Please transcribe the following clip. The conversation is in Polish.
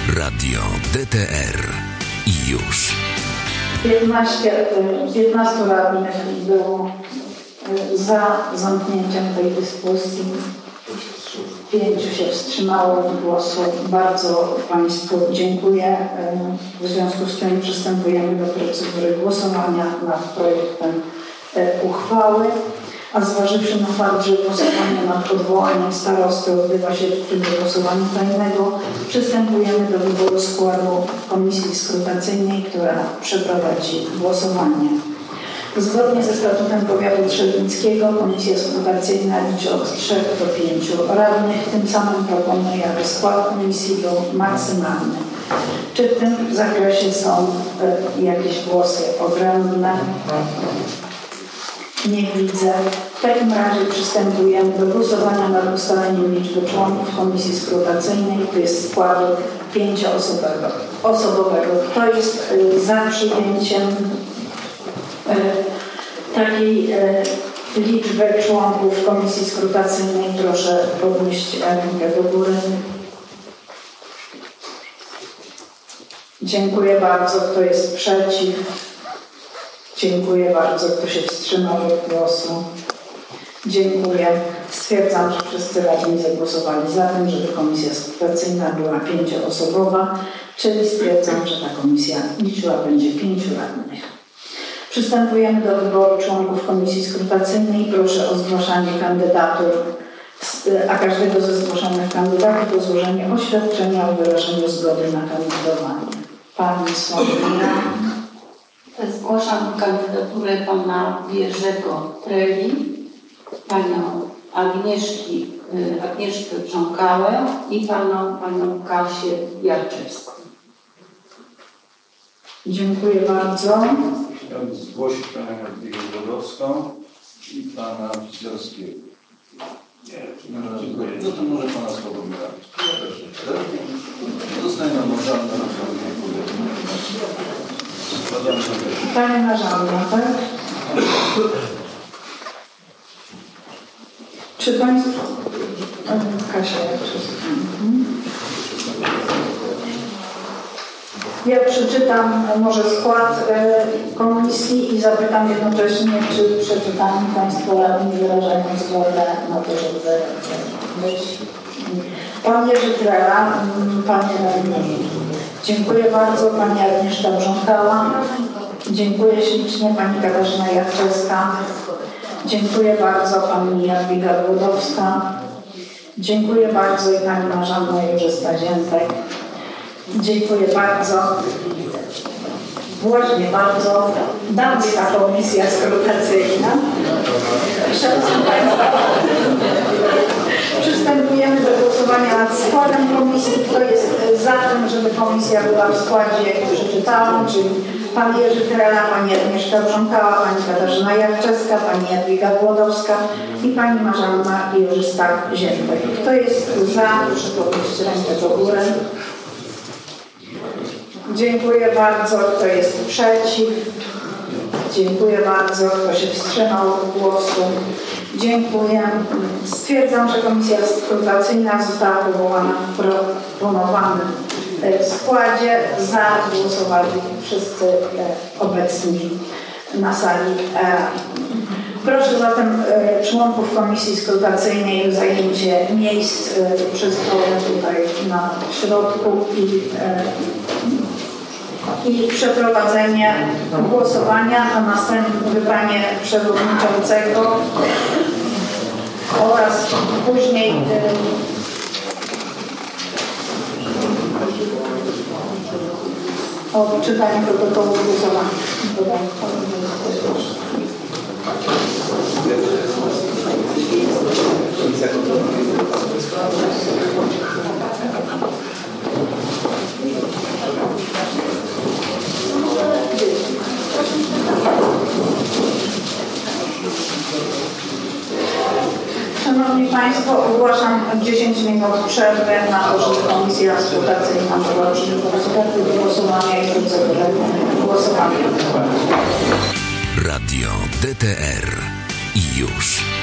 Radio DTR i już. 15 radnych było za zamknięciem tej dyskusji. 5 się wstrzymało od głosu. Bardzo Państwu dziękuję. W związku z tym przystępujemy do procedury głosowania nad projektem uchwały. A zważywszy na fakt, że głosowanie nad odwołaniem starosty odbywa się w trybie głosowania tajnego, przystępujemy do wyboru składu komisji skrutacyjnej, która przeprowadzi głosowanie. Zgodnie ze statutem powiatu trzebnickiego komisja skrutacyjna liczy od 3 do 5 radnych. Tym samym proponuję, aby skład komisji był maksymalny. Czy w tym zakresie są jakieś głosy odrębne? Nie widzę. W takim razie przystępujemy do głosowania nad ustaleniem liczby członków komisji skrutacyjnej, to jest składu 5-osobowego. Kto jest za przyjęciem takiej liczby członków komisji skrutacyjnej? Proszę podnieść rękę do góry. Dziękuję bardzo. Kto jest przeciw? Dziękuję bardzo. Kto się wstrzymał od głosu? Dziękuję. Stwierdzam, że wszyscy radni zagłosowali za tym, żeby komisja skrutacyjna była 5-osobowa, czyli stwierdzam, że ta komisja liczyła będzie 5 radnych. Przystępujemy do wyboru członków komisji skrutacyjnej. Proszę o zgłaszanie kandydatur, a każdego ze zgłoszonych kandydatów o złożenie oświadczenia o wyrażeniu zgody na kandydowanie. Pani Sławomira. Zgłaszam kandydaturę pana Jerzego Treli, panią Agnieszkę Brząkałę i panią Kasię Jarczewską. Dziękuję bardzo. Chciałbym zgłosić panią Jadwigę Głodowską i pana Wicielskiego. Dziękuję. No to może pana Sławomira. Zostanie nam możliwe. Pani Marzanna, tak? Czy Państwo... Kasia, ja przeczytam może skład komisji i zapytam jednocześnie, czy przeczytani Państwo radni wyrażają zgodę na to, żeby być. Pan Jerzy Trela, Panie radni. Dziękuję bardzo. Pani Agnieszka Brząkała. Dziękuję ślicznie. Pani Katarzyna Jarczewska. Dziękuję bardzo. Pani Jadwiga Głodowska. Dziękuję bardzo i Pani Marzanna Jurzysta-Ziętek. Dziękuję bardzo. Właśnie bardzo. Damska komisja skrutacyjna. Szanowni Państwo, przystępujemy do głosowania nad składem komisji. Kto jest za tym, żeby komisja była w składzie, jak przeczytałam, czyli pan Jerzy Trela, pani Agnieszka Brząkała, pani Katarzyna Jarczewska, pani Jadwiga Głodowska i pani Marzanna Jurzysta-Ziętek. Kto jest za? Proszę podnieść rękę do góry. Dziękuję bardzo. Kto jest przeciw? Dziękuję bardzo. Kto się wstrzymał od głosu? Dziękuję. Stwierdzam, że komisja skrutacyjna została powołana w proponowanym składzie. Za głosowali wszyscy obecni na sali. Proszę zatem członków komisji skrutacyjnej o zajęcie miejsc przy stole tutaj na środku i przeprowadzenie głosowania, a następnie wybranie przewodniczącego oraz później odczytanie protokołu głosowania. Szanowni Państwo, ogłaszam 10 minut przerwy na to, żeby komisja skrutacyjna mogła przygotować karty do głosowania i procedurę głosowania. Radio DTR i już.